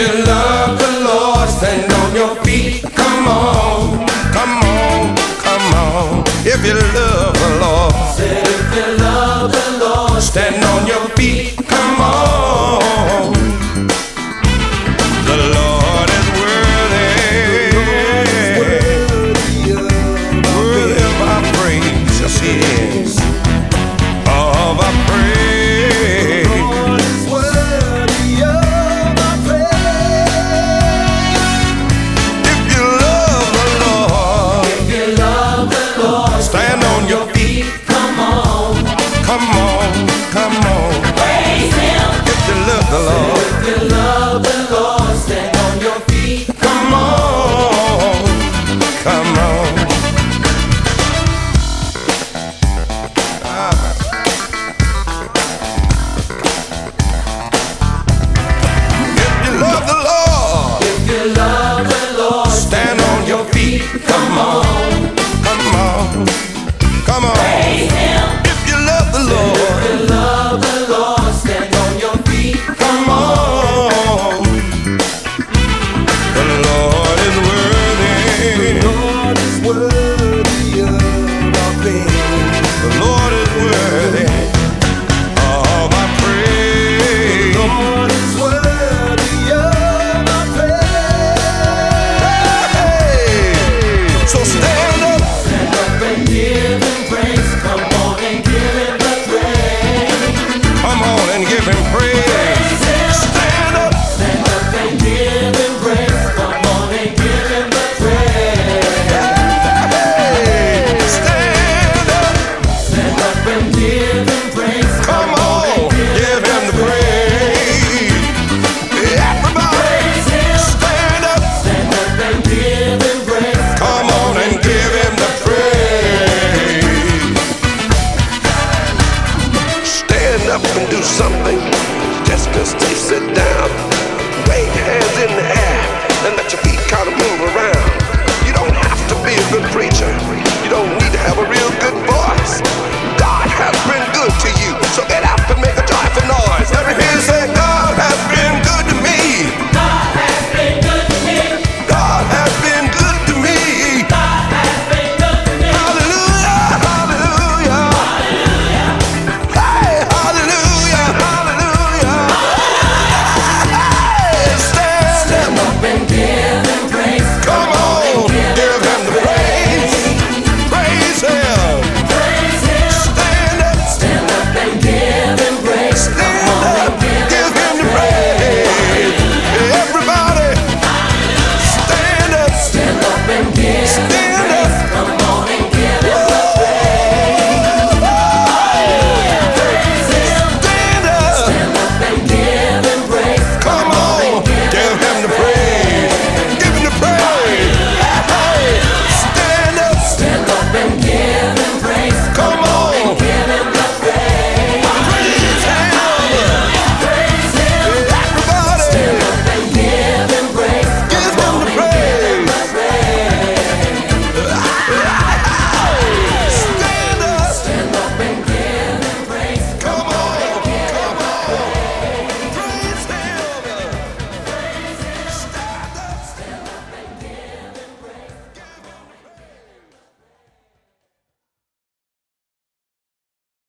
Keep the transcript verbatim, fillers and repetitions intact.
you love the Lord, stand on your feet. Come on, come on, come on. If you love the Lord, Said if you love the Lord, stand on your feet. Come on. The Lord is worthy. Worthy of our praise. Yes, He is. Of our praise. the Lord is worthy of our praise. If you love the Lord, If you love the Lord, stand on your feet. come on, Come on, come on. praise Him. If you love the Lord, If you love the Lord, stand on your feet. come on, come on. Ah. If you love the Lord, If you love the Lord, stand on your feet. Come on, come on, come on. praise Him. If you love the Lord, If you love the Lord, stand on your feet. come on. The Lord is worthy. The Lord is worthy of our praise. The Lord is worthy of our praise. The Lord is worthy of our praise. Hey! So stand up, Stand up and give Him praise. Come on and give Him the praise. come on and give Him praise. Praise Him. Stand up, Stand up and give Him praise. Come on and give Him the praise. hey! Stand up, Stand up and give Him praise. come on, give Him the praise. Everybody, Praise Him. stand up, Stand up and give Him praise. come on and give Him the praise. Stand up and do something. Just because you sit down, wave hands in the air and let your feet kind of move around.